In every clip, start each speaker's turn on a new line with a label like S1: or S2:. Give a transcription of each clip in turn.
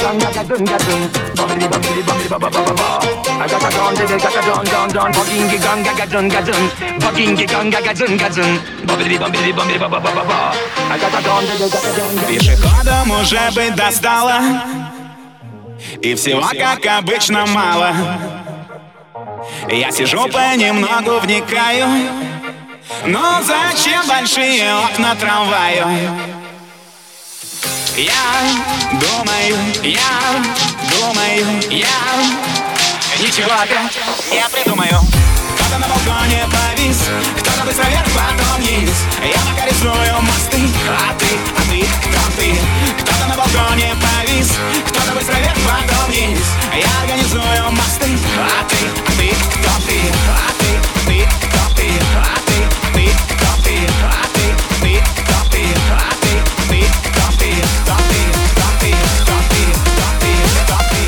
S1: ganga gadun gadun. Bubbly bubbly bubbly bubba bubba bubba. I got a gun, did it, got a don. Bugging ganga gadun gadun. Bugging ganga gadun gadun. Bubbly bubbly bubbly bubba bubba bubba. I got a gun, did it, got a don.
S2: Пешеходам уже быть достало, и всего, как обычно, мало. Я сижу понемногу вникаю, но зачем большие окна трамваю? Я думаю, ничего опять я придумаю. Кто-то на балконе повис, кто-то быстро вверх, потом вниз. Я пока рисую мосты, а ты, кто ты? Кто-то на балконе повис, кто-то быстро вверх, потом вниз. Я организую мосты, а ты, кто ты? А ты, кто ты? А ты, кто ты? А ты, кто ты? А ты, кто ты? Кто ты? Кто ты? Кто ты? Кто ты? Кто ты?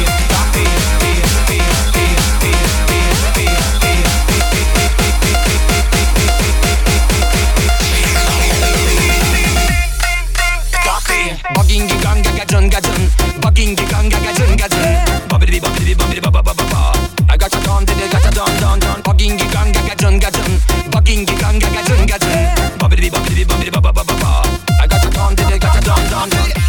S1: Bugging ganga gadun gadun. Bugging ganga gadun gadun. Bubbly bubbly bubbly bubba bubba bubba. I got a don, did it, got a don. Bugging ganga gadun gadun. Bugging ganga gadun gadun. Bubbly bubbly bubbly bubba bubba bubba. I got a don, did it, got a don.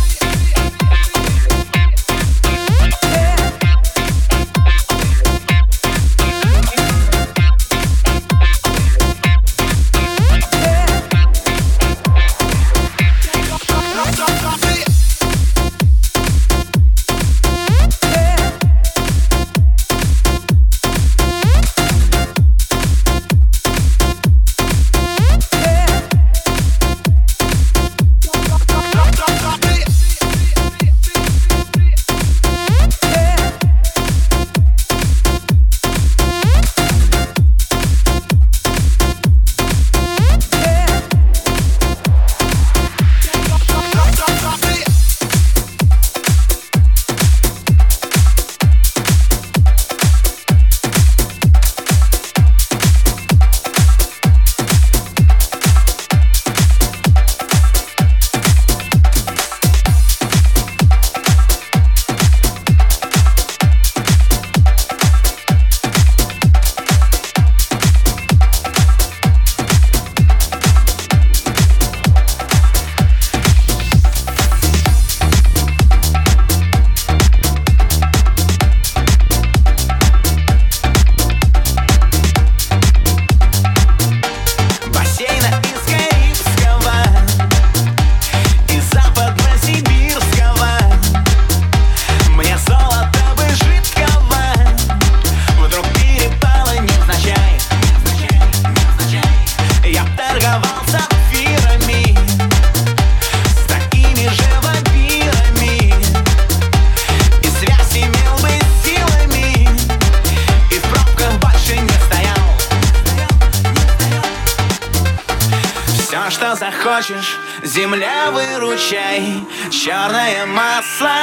S2: Что захочешь, земля, выручай. Черное масло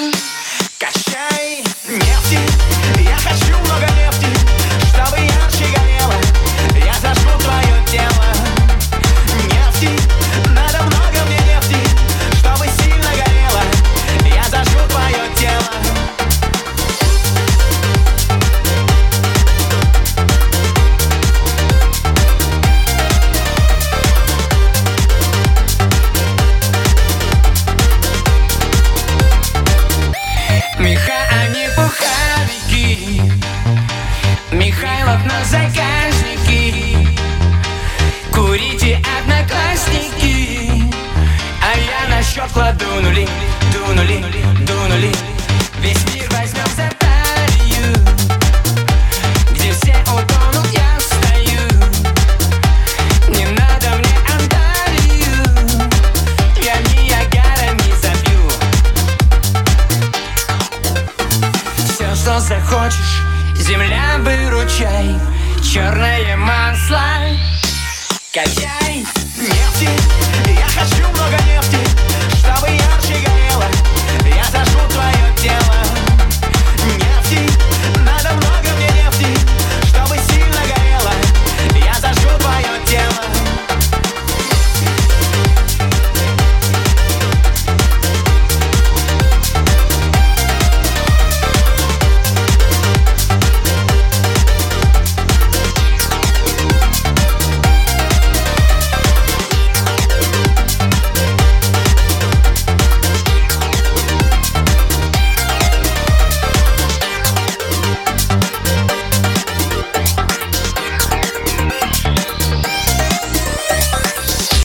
S2: качай. Нефти, я хочу много нефти, чтобы ярче горело. Я зажгу твое тело. Нефти, надо много мне нефти, чтобы сильно горело. Я зажгу твое тело.
S3: Меха, а не пуховики, Михайлов на заказники. Курите, одноклассники, а я на счет кладу нули. Весь мир возьмем за талию, где все утонут, я стою. Не надо мне Анталию, я Ниагара не забью. Все, что захочешь, земля, выручай. Черное масло качай.
S2: Нефти,